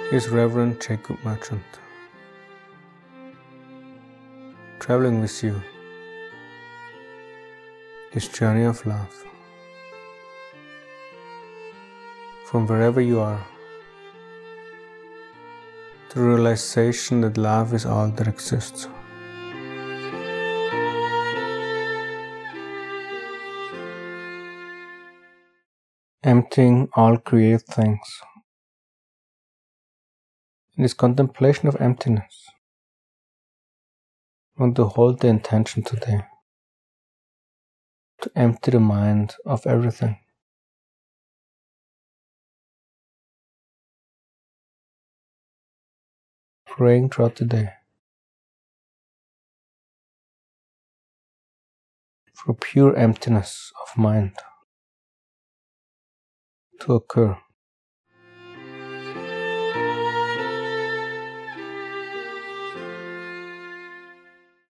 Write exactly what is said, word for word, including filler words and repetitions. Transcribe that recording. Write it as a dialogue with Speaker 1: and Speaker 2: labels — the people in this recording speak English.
Speaker 1: is Reverend Jacob Merchant, traveling with you his journey of love. From wherever you are, the realization that love is all that exists. Emptying all created things. In this contemplation of emptiness, I want to hold the intention today to empty the mind of everything. Praying throughout the day for pure emptiness of mind to occur.